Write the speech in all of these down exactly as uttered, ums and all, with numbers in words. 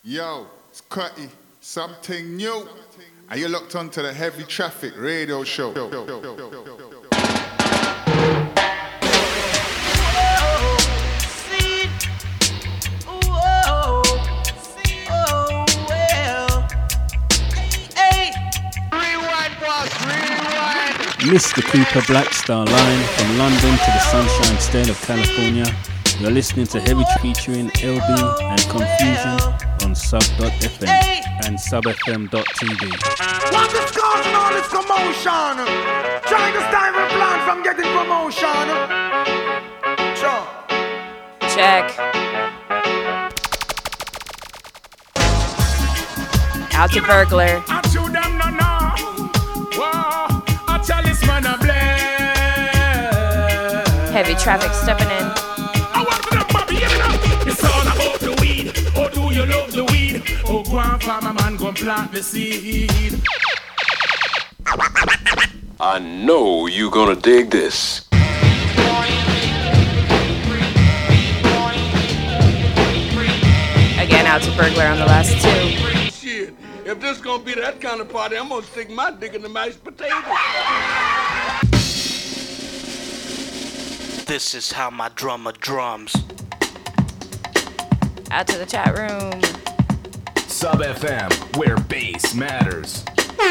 Yo, it's Cutty, something new. And you're locked onto the Heavy Traffic Radio Show. Mister Cooper Blackstar line from London to the Sunshine State of California. You're listening to Heavy featuring L B and Confusion on sub dot f m and sub f m dot t v. What is causing all this commotion? Trying to stop a plan from getting promotion. Sure. Check. Out to Burglar. Heavy Traffic stepping in. I want to know, Bobby, give it up. It's all about the weed. Oh, do you love the weed? Oh, go on, farmer man, go and plant the seed. I know you gonna dig this. Again, out to Burglar on the last two. Shit, if this gonna be that kind of party, I'm gonna stick my dick in the mashed potatoes. This is how my drummer drums. Out to the chat room. Sub F M, where bass matters.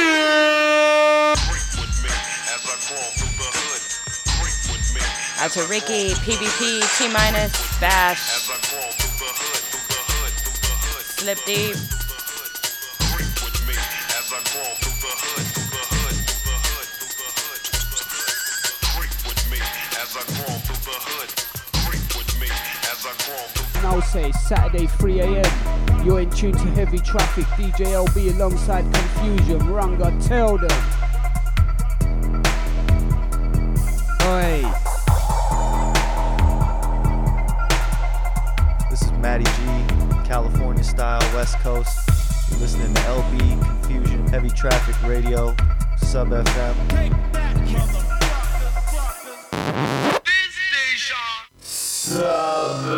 Out to Ricky, P V P, T minus, Bash, Slip Deep. Now say Saturday three a m You're in tune to Heavy Traffic, D J L B alongside Confusion. Ranga, tell them. Oi. This is Matty G, California style, West Coast. You're listening to L B, Confusion, Heavy Traffic Radio, Sub F M. Sub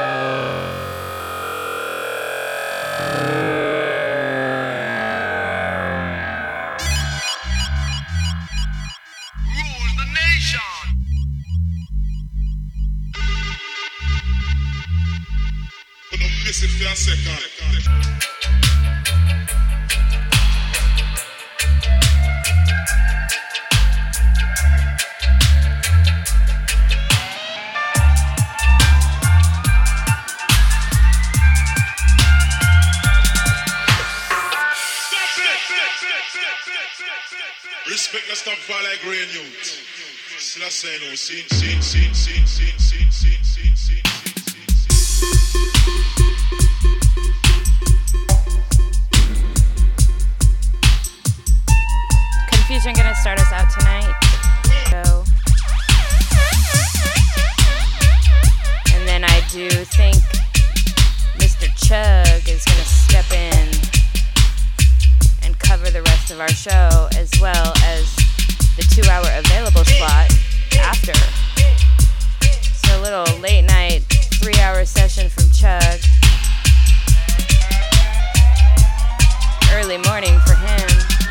Listen for a second. Respect the stuff for like rain youth. Still I say no, see, see, see, see, see, see, see, see, see. Confusion gonna start us out tonight. So, and then I do think Mister Chug is gonna step in and cover the rest of our show, as well as the two-hour available slot after. So a little late night, three-hour session from Chug. Early morning for him.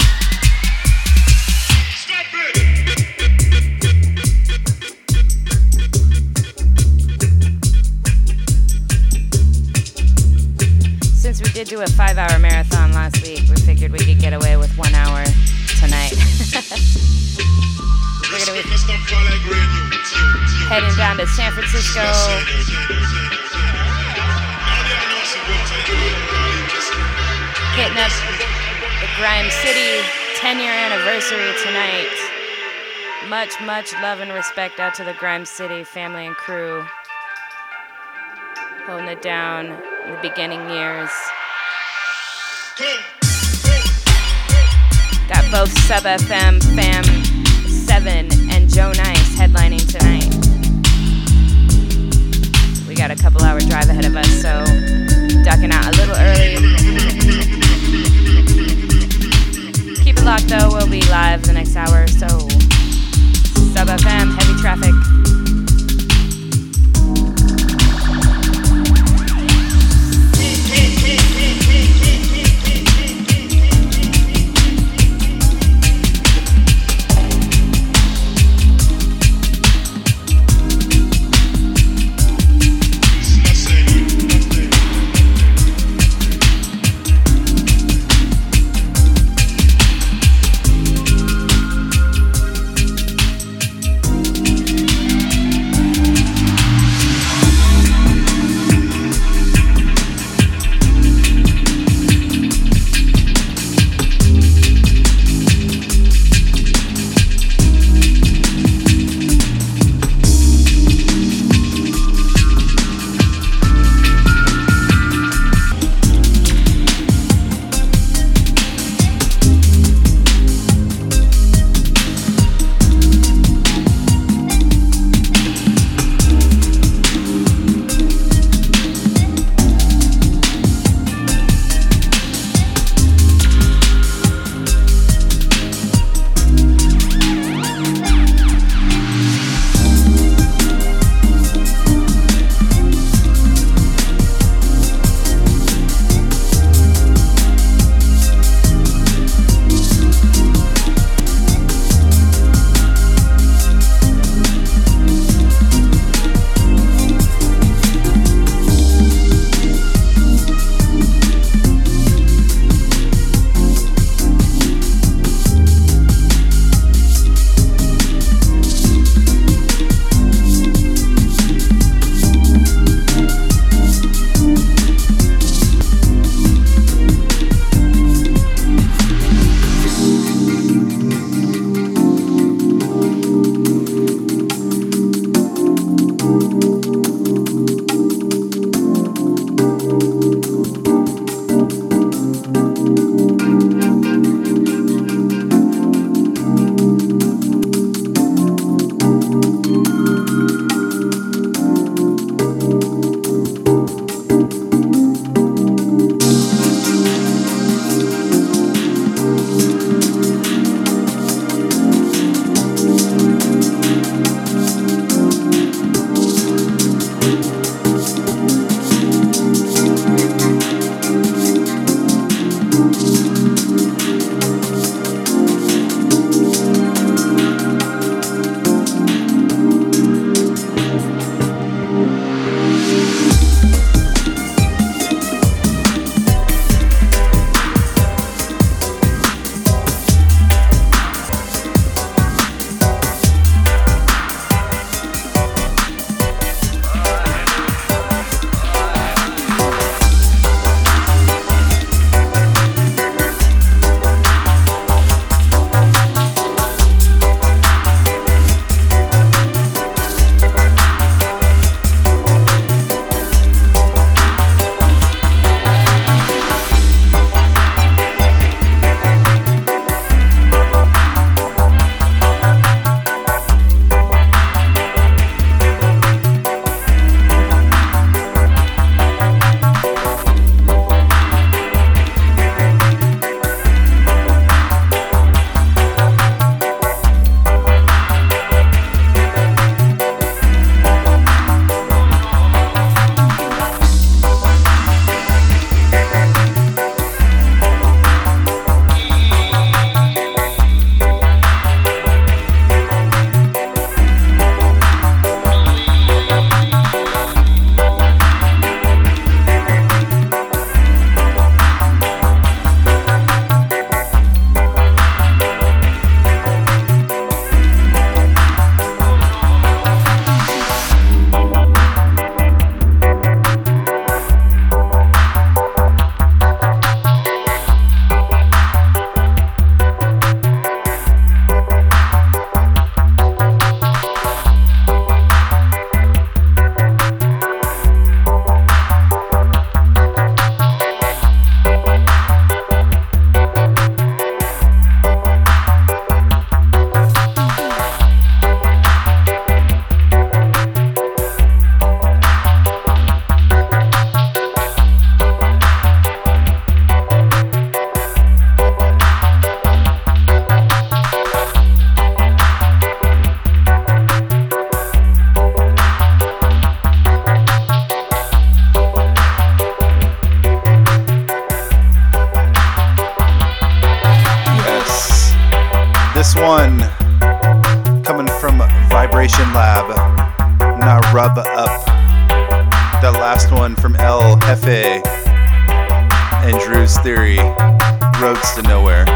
Since we did do a five-hour marathon last week, we figured we could get away with one hour tonight. We're gonna be heading down to San Francisco. Hitting up the Grime City ten-year anniversary tonight. Much, much love and respect out to the Grime City family and crew. Holding it down in the beginning years. Got both Sub F M, Fam seven, and Joe Nice headlining tonight. We got a couple hour drive ahead of us, so ducking out a little early. Keep it locked though, we'll be live the next hour or so. Sub F M, Heavy Traffic. Lab, not Rub Up. That last one from El Jefe and Drew's Theory, Roads to Nowhere.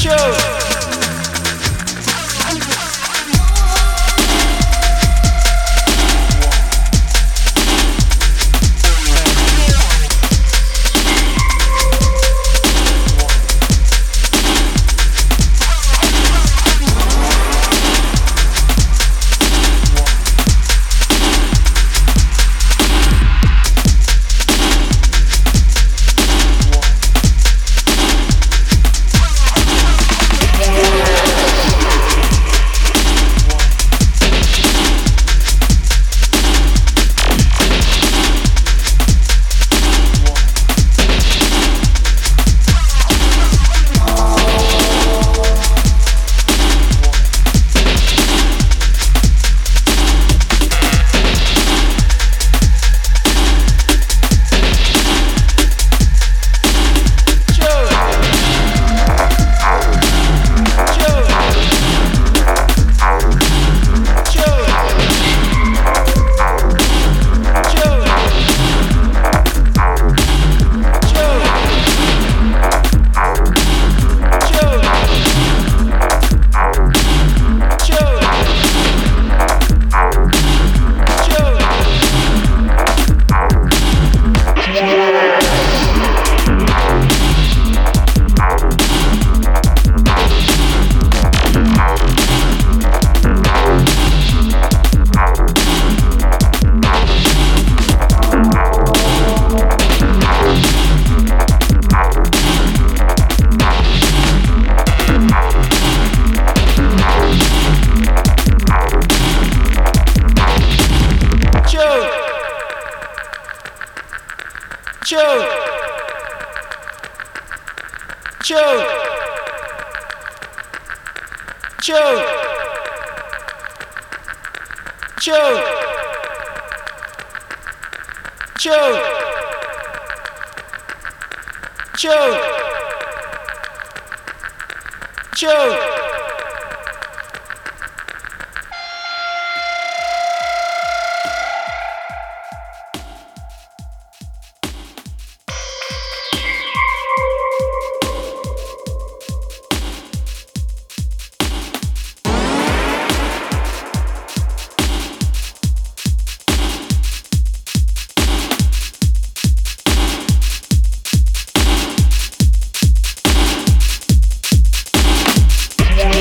Yeah.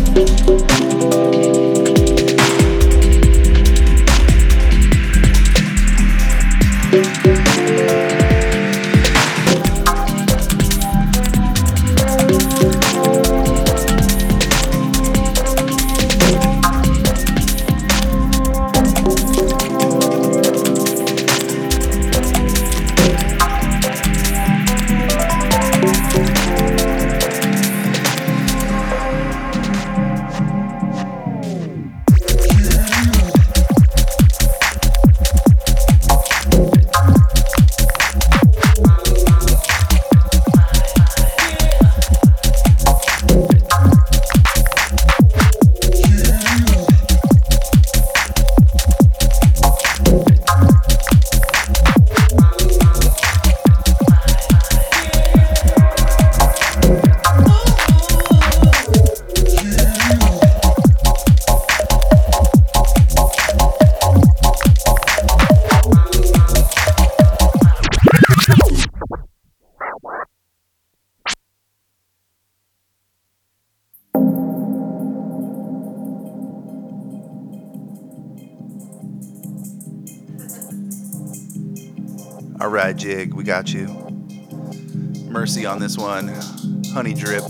All right, Jig, we got you. Mercy on this one. Honey Drip.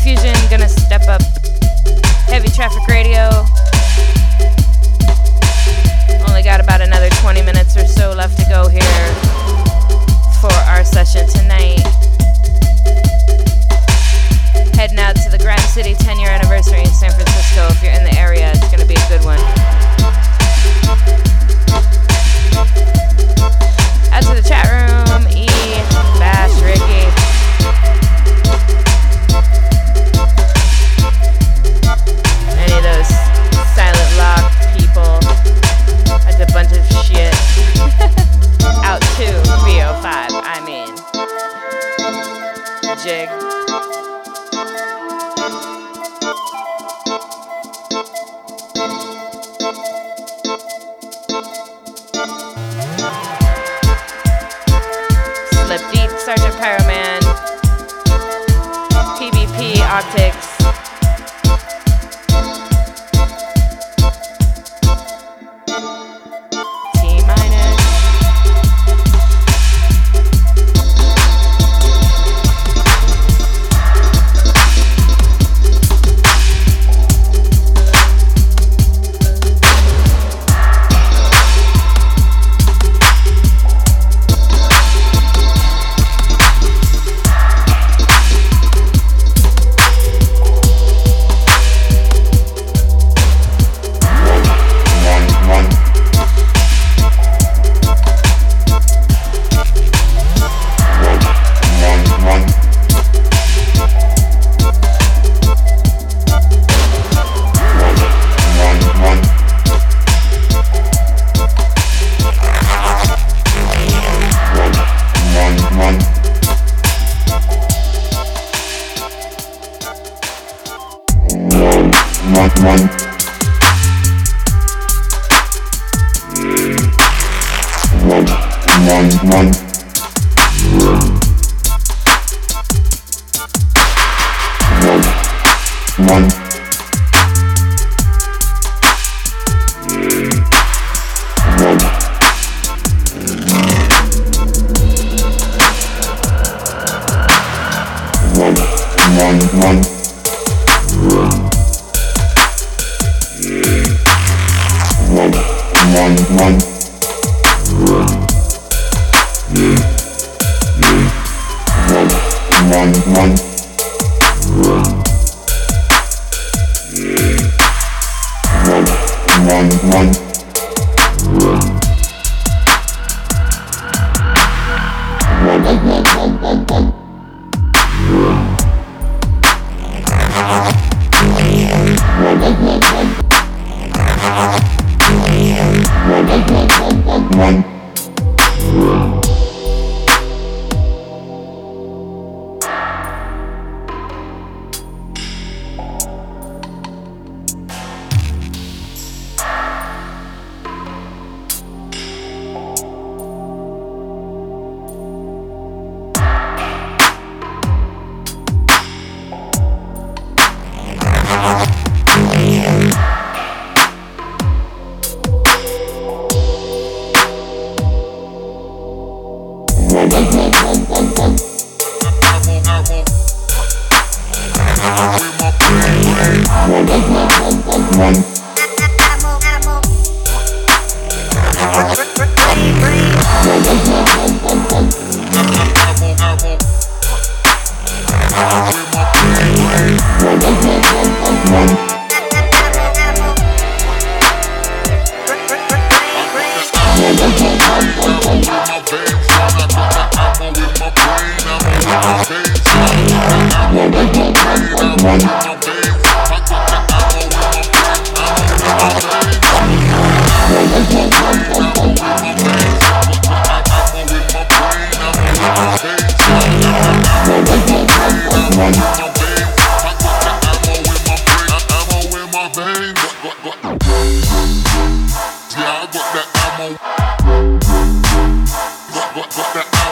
Confusion gonna step up. Heavy Traffic Radio. Only got about another twenty minutes or so left to go here for our session tonight. Heading out to the Grime City ten year anniversary in San Francisco. If you're in the area, it's gonna be a good one. Out to the chat room, E, Bash, Ricky. Any of those silent lock people. That's a bunch of shit. Out to three oh five, I mean. Jig. Slip Deep, Sergeant Pyroman, P B P Optics.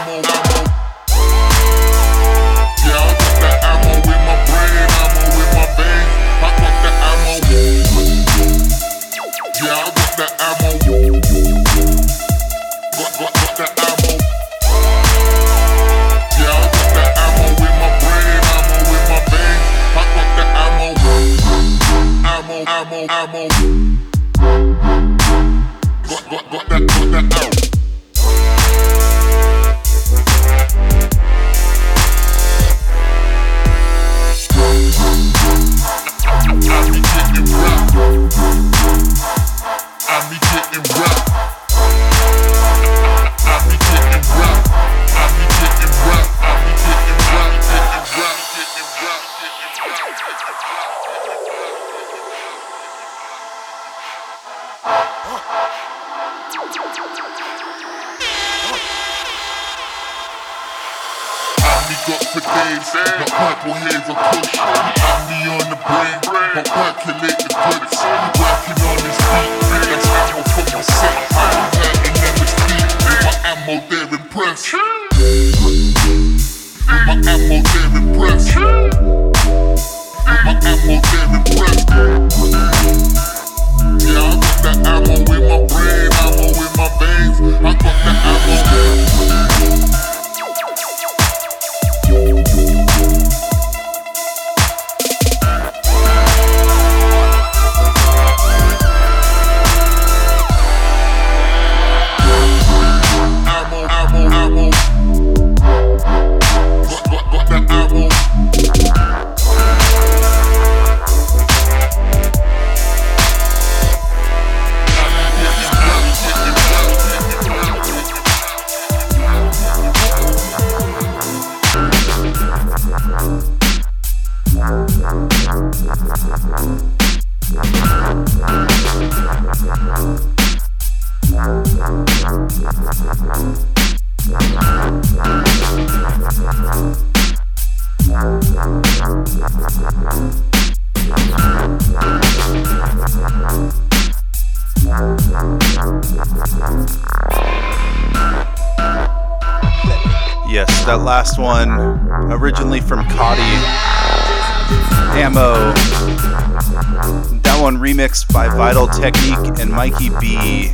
Yeah, I got that ammo in my brain, ammo in my ammo, ammo. Got, got, got that, got that out. I be getting rap. I be getting rap. I be getting rap. I be getting rap. I be getting rap. Getting rap. Getting rap. Getting got for days, not purple haze or push. I'm me on the brain, but percolate the goods. Working on this beat, that's ammo for my set. I'm hurting them with speed, with my ammo they're impressed. With my ammo they're impressed. With my ammo they're impressed. Yeah, I got that ammo in my brain, ammo in my veins. I got that ammo. Yes, that last one, originally from Cotty, Ammo. That one remixed by Vital Technique and Mikey B.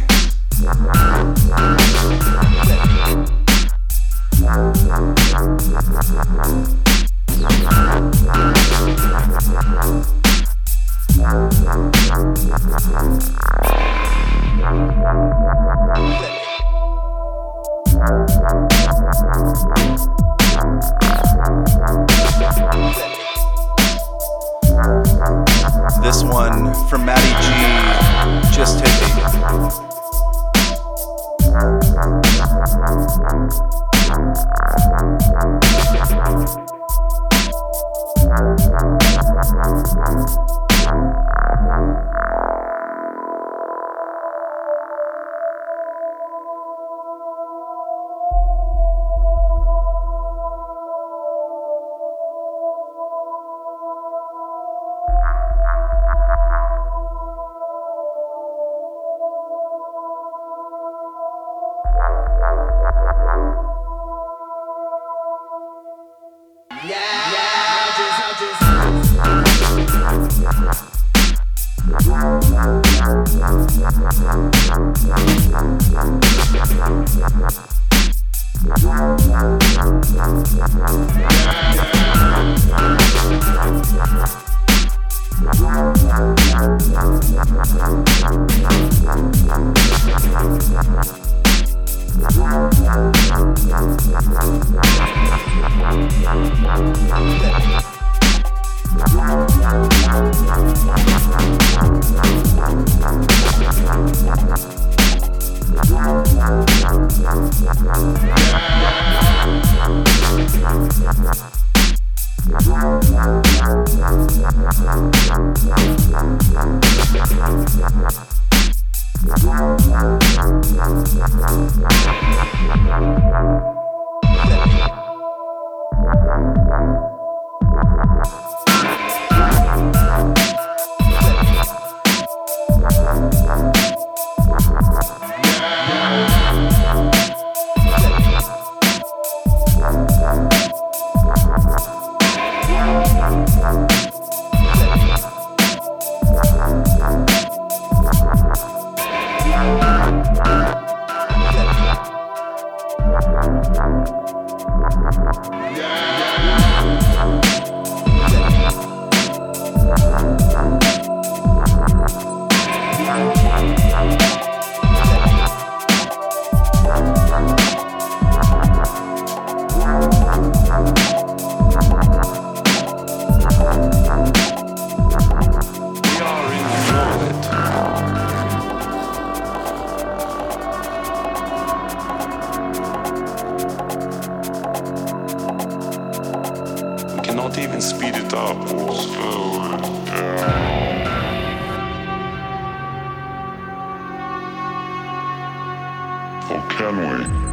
This one from Matty G, Just Hit Me. cannot even speed it up or slow it down. Or can we?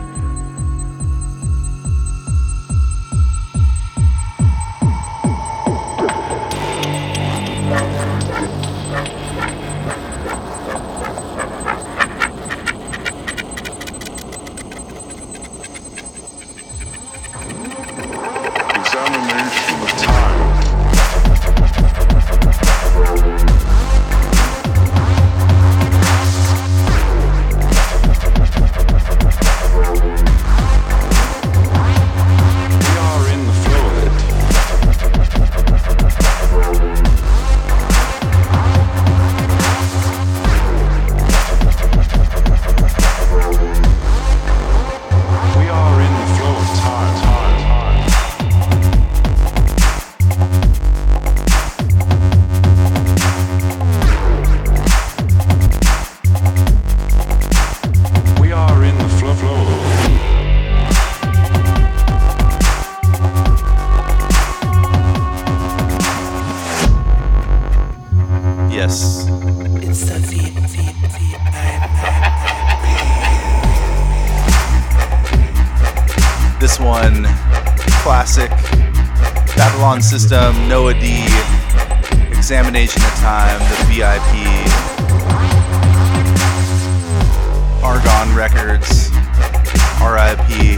System, Noah D, Examination of Time, the V I P, Argon Records, R I P.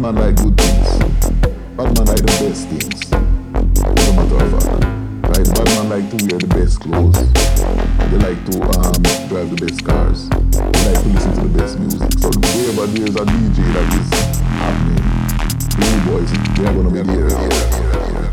man like good things. Bad man like the best things. As a matter of fact. Right? Bad man like to wear the best clothes. They like to um, drive the best cars. They like to listen to the best music. So wherever there's a D J that is happening, the new boys, they are gonna be there. Yeah, yeah, yeah.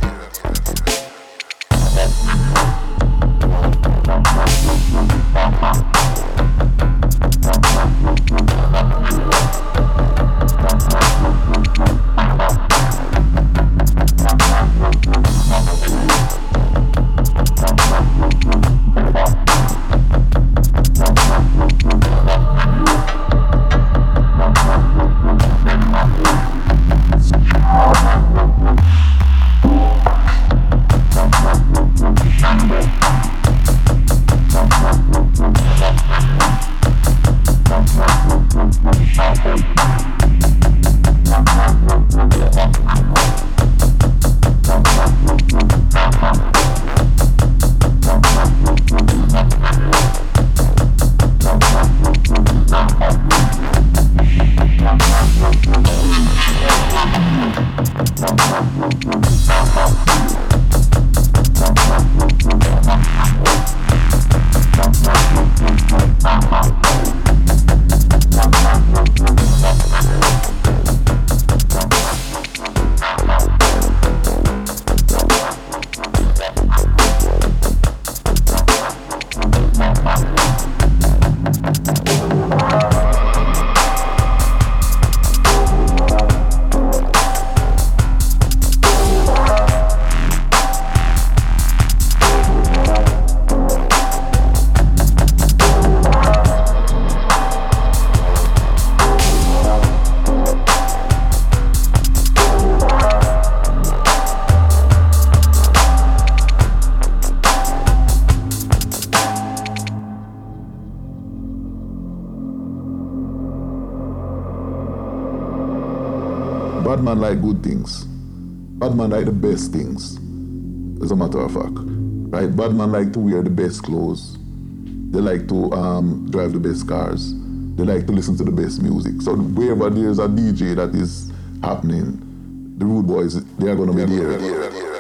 Bad man like good things. Bad man like the best things. As a matter of fact. Right? Bad man like to wear the best clothes. They like to um, drive the best cars. They like to listen to the best music. So wherever there's a D J that is happening, the rude boys, they are gonna be there. there, there.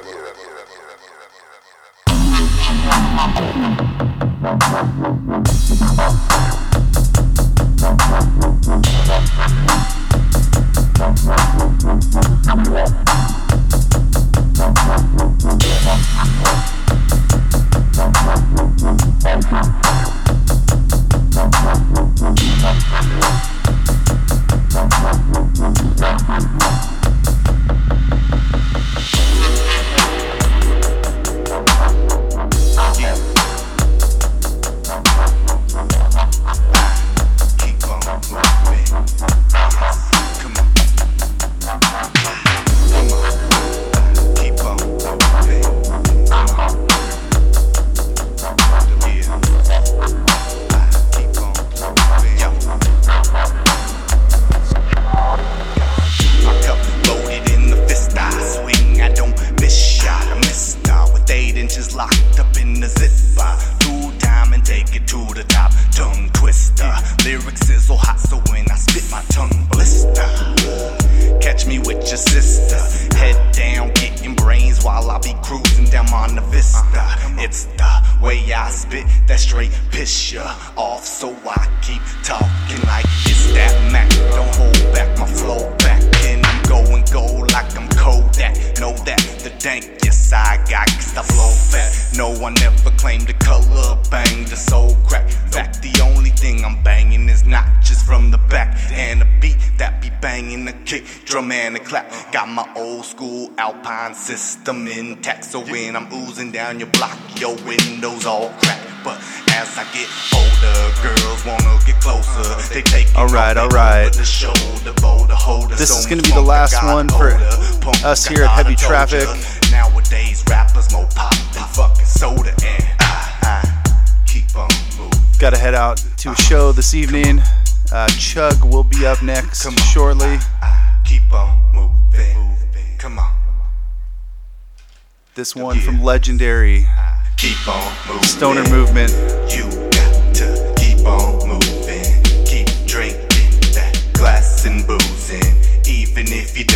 System intact, so when I'm oozing down your block, your windows all cracked. But as I get older, girls wanna get closer. They take all right, all right. This is gonna be the last one for us here at Heavy Traffic. Nowadays, rappers more pop than fucking soda, and I, I keep on moving. Gotta head out to a show this evening. Uh, Chug will be up next Come shortly. I, I keep on moving. Come on. This one from legendary keep on moving. Stoner Movement. You got to keep on moving. Keep drinking that glass and boozing. Even if you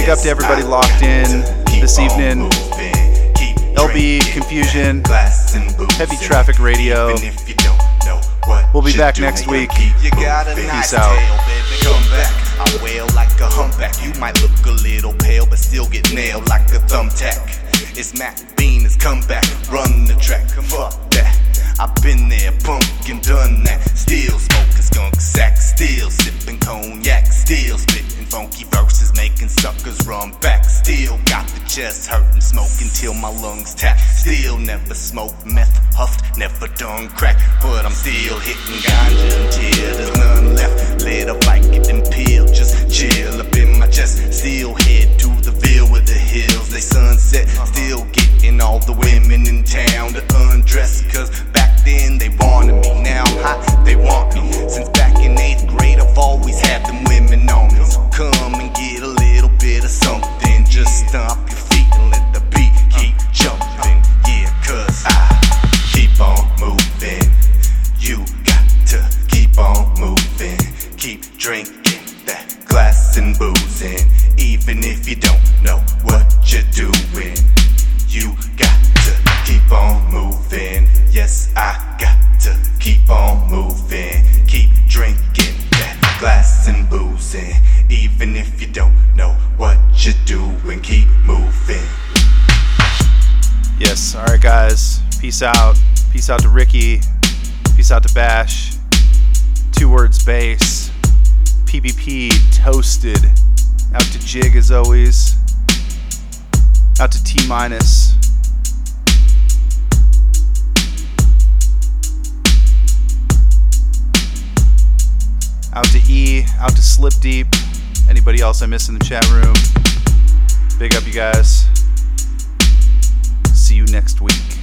big up to everybody locked in this evening. L B Confusion, Heavy Traffic Radio. We'll be back next week. Peace out. Come back, I wail like a humpback. You might look a little pale, but still get nailed like a thumbtack. It's Mac Bean, it's come back, run the track. Fuck that. I've been there, pumpkin done that. Still smoking skunk sack, still sipping cognac, still spitting funky verses, making suckers run back. Still got the chest hurting, smoking till my lungs tap. Still never smoked meth, huffed, never done crack, but I'm still hitting ganja until there's none left. Lit up like it and peel, just chill up in my chest. Still head to the Ville with the hills, they sunset. Still getting all the women in town to undress, cause back then they wanted me, now I'm hot, they want me. Since back in eighth grade I've always had them women on me. So come and get a little bit of something. Just stomp your feet and let the beat keep jumping. Yeah, cause I keep on moving. You got to keep on moving. Keep drinking that glass and boozing. Even if you don't know what you're doing, you got to keep on moving. Yes, I got to keep on moving. Keep drinking that glass and boozing. Even if you don't know what you're doing, keep moving. Yes, alright guys. Peace out. Peace out to Ricky. Peace out to Bash. Two Words Bass. P P P Toasted. Out to Jig as always. Out to T Minus. Out to E, out to Slip Deep. Anybody else I missed in the chat room? Big up you guys. See you next week.